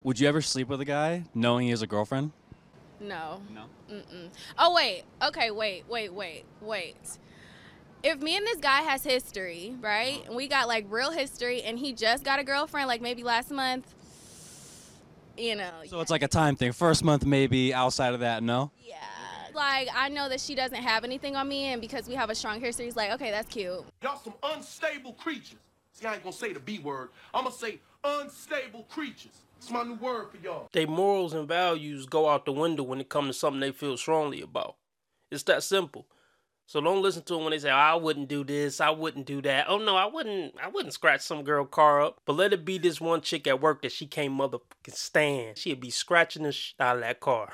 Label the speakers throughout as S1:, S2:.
S1: Would you ever sleep with a guy knowing he has a girlfriend?
S2: No.
S1: No.
S2: Mm-mm. Oh, wait. Okay, wait. If me and this guy has history, right, and we got like real history, and he just got a girlfriend like maybe last month,
S1: So it's like a time thing. First month maybe, outside of that, no?
S2: yeah, like I know that she doesn't have anything on me, and because we have a strong history, he's like, okay, that's cute.
S3: Y'all some unstable creatures. See, I ain't gonna say the B word. I'm gonna say unstable creatures. It's my new word for y'all.
S4: Their morals and values go out the window when it comes to something they feel strongly about. It's that simple. So don't listen to them when they say, oh, I wouldn't do this, I wouldn't do that. Oh no, I wouldn't scratch some girl car up. But let it be this one chick at work that she can't motherfucking stand. She'd be scratching the shit out of that car.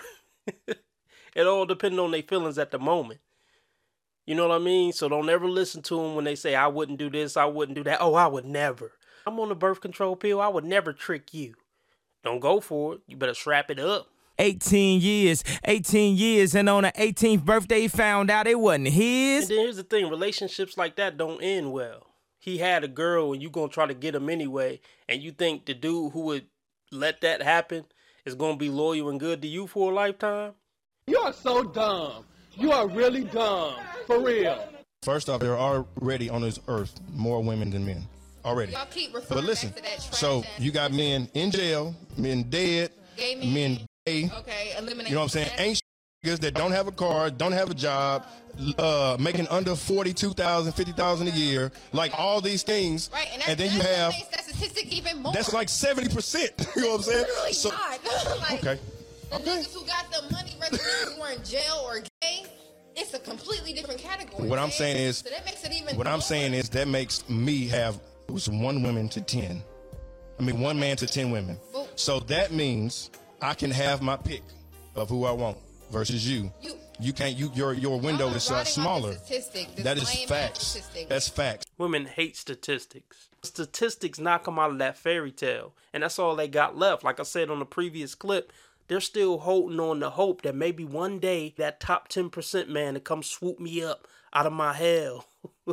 S4: It all depends on their feelings at the moment. You know what I mean? So don't ever listen to them when they say, I wouldn't do this, I wouldn't do that. Oh, I would never. I'm on the birth control pill, I would never trick you. Don't go for it. You better strap it up.
S5: 18 years, and on her 18th birthday, he found out it wasn't his.
S4: And then here's the thing, relationships like that don't end well. He had a girl and you gonna try to get him anyway, and you think the dude who would let that happen is gonna be loyal and good to you for a lifetime?
S6: You are so dumb. You are really dumb. For real.
S7: First off, there are already on this earth more women than men. Already.
S8: Y'all keep
S7: But listen,
S8: back to that trash
S7: so
S8: ass
S7: you got men in jail, men dead,
S8: gay men.
S7: men gay.
S8: Okay, eliminate.
S7: You know what I'm saying? Ain't niggas that don't have a car, don't have a job, making under 42,000, 50,000 a year, like all these things.
S8: Right,
S7: and then you have
S8: makes that statistic even more.
S7: that's like 70%. You know what I'm saying?
S8: Literally
S7: So,
S8: not. Like,
S7: okay.
S8: The niggas who got the money, whether they were in jail or gay, it's a completely different category.
S7: What I'm saying is,
S8: so that makes it even
S7: what
S8: more.
S7: I'm saying is that makes me have it was 1 woman to 10. I mean 1 man to 10 women. So that means I can have my pick of who I want versus you. You can't. Your window is smaller. That is facts. That's facts.
S4: Women hate statistics. Statistics knock them out of that fairy tale, and that's all they got left. Like I said on the previous clip, they're still holding on to hope that maybe one day that top 10% man to come swoop me up out of my hell.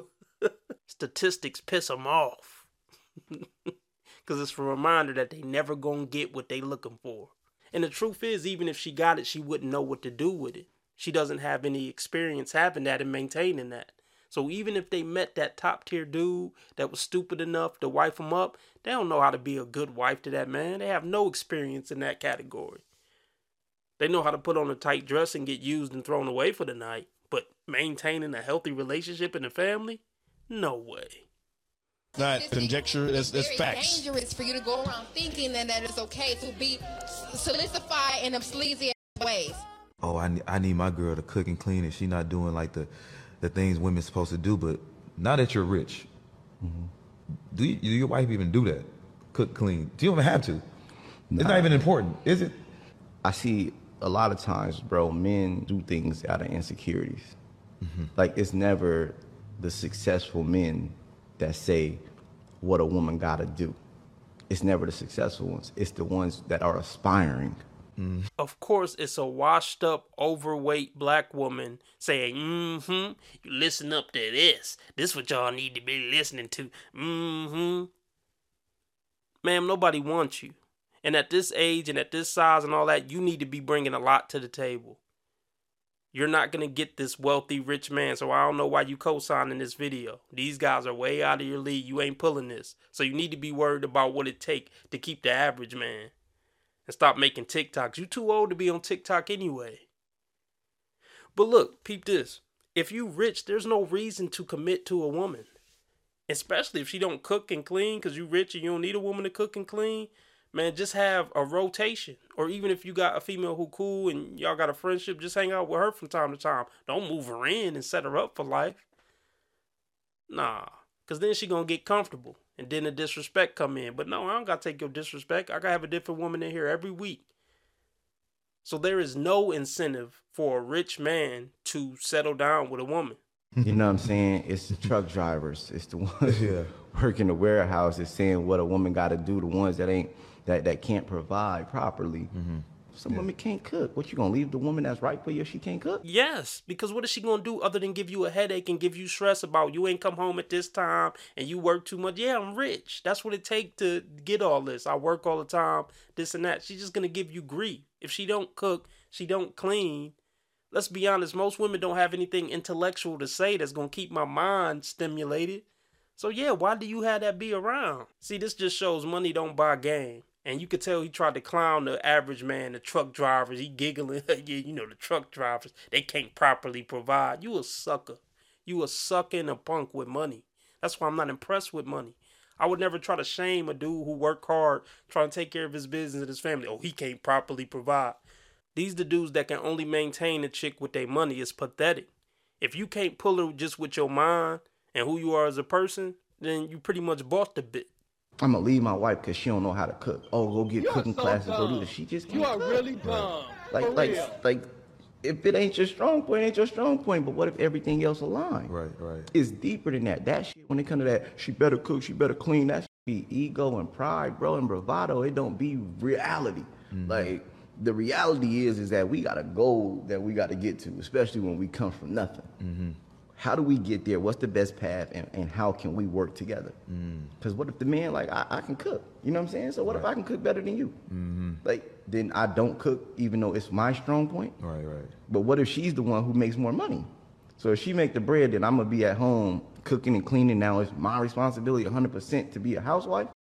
S4: Statistics piss them off. Because it's a reminder that they never gonna get what they looking for. And the truth is, even if she got it, she wouldn't know what to do with it. She doesn't have any experience having that and maintaining that. So even if they met that top tier dude that was stupid enough to wife him up, they don't know how to be a good wife to that man. They have no experience in that category. They know how to put on a tight dress and get used and thrown away for the night. But maintaining a healthy relationship in the family? No way.
S7: Not conjecture, that's facts.
S8: It's dangerous for you to go around thinking that it's okay to be solidified in them sleazy ways.
S9: Oh, I need my girl to cook and clean, and she not doing like the things women's supposed to do. But now that you're rich, do your wife even do that? Cook, clean? Do you even have to? It's not even important, is it?
S10: I see a lot of times, bro, men do things out of insecurities. Like, it's never the successful men that say what a woman gotta do. It's never the successful ones. It's the ones that are aspiring.
S4: Of course, it's a washed up, overweight black woman saying, you listen up to this. This what y'all need to be listening to. Ma'am, nobody wants you. And at this age and at this size and all that, you need to be bringing a lot to the table. You're not going to get this wealthy, rich man, so I don't know why you co-signing this video. These guys are way out of your league. You ain't pulling this. So you need to be worried about what it take to keep the average man. And stop making TikToks. You too old to be on TikTok anyway. But look, peep this. If you rich, there's no reason to commit to a woman. Especially if she don't cook and clean, because you rich and you don't need a woman to cook and clean. Man, just have a rotation. Or even if you got a female who cool and y'all got a friendship, just hang out with her from time to time. Don't move her in and set her up for life. Nah, because then she going to get comfortable. And then the disrespect come in. But no, I don't got to take your disrespect. I got to have a different woman in here every week. So there is no incentive for a rich man to settle down with a woman.
S10: You know what I'm saying? It's the truck drivers. It's the ones working the warehouse. It's saying what a woman got to do. The ones that can't provide properly. Some women can't cook. What, you gonna leave the woman that's right for you if she can't cook?
S4: Yes, because what is she gonna do other than give you a headache and give you stress about you ain't come home at this time and you work too much? Yeah, I'm rich. That's what it take to get all this. I work all the time, this and that. She's just gonna give you grief. If she don't cook, she don't clean. Let's be honest, most women don't have anything intellectual to say that's gonna keep my mind stimulated. So yeah, why do you have that be around? See, this just shows money don't buy game. And you could tell he tried to clown the average man, the truck drivers. He giggling. Yeah, you know, the truck drivers, they can't properly provide. You a sucker. You a sucker and a punk with money. That's why I'm not impressed with money. I would never try to shame a dude who worked hard trying to take care of his business and his family. Oh, he can't properly provide. These the dudes that can only maintain a chick with their money. It's pathetic. If you can't pull her just with your mind and who you are as a person, then you pretty much bought the bit.
S10: I'm gonna leave my wife because she don't know how to cook. Oh, go get cooking classes.
S6: Dumb.
S10: Go do this. She just can't
S6: You are
S10: cook.
S6: really dumb.
S10: Like, if it ain't your strong point, it ain't your strong point. But what if everything else aligned?
S9: Right.
S10: It's deeper than that. That shit, when it comes to that, she better cook, she better clean. That shit be ego and pride, bro, and bravado. It don't be reality. Like, the reality is that we got a goal that we got to get to, especially when we come from nothing. How do we get there? What's the best path, and how can we work together? Because what if the man, like, I can cook, you know what I'm saying? So what if I can cook better than you? Like, then I don't cook even though it's my strong point?
S9: Right.
S10: But what if she's the one who makes more money? So if she make the bread, then I'm going to be at home cooking and cleaning. Now it's my responsibility 100% to be a housewife?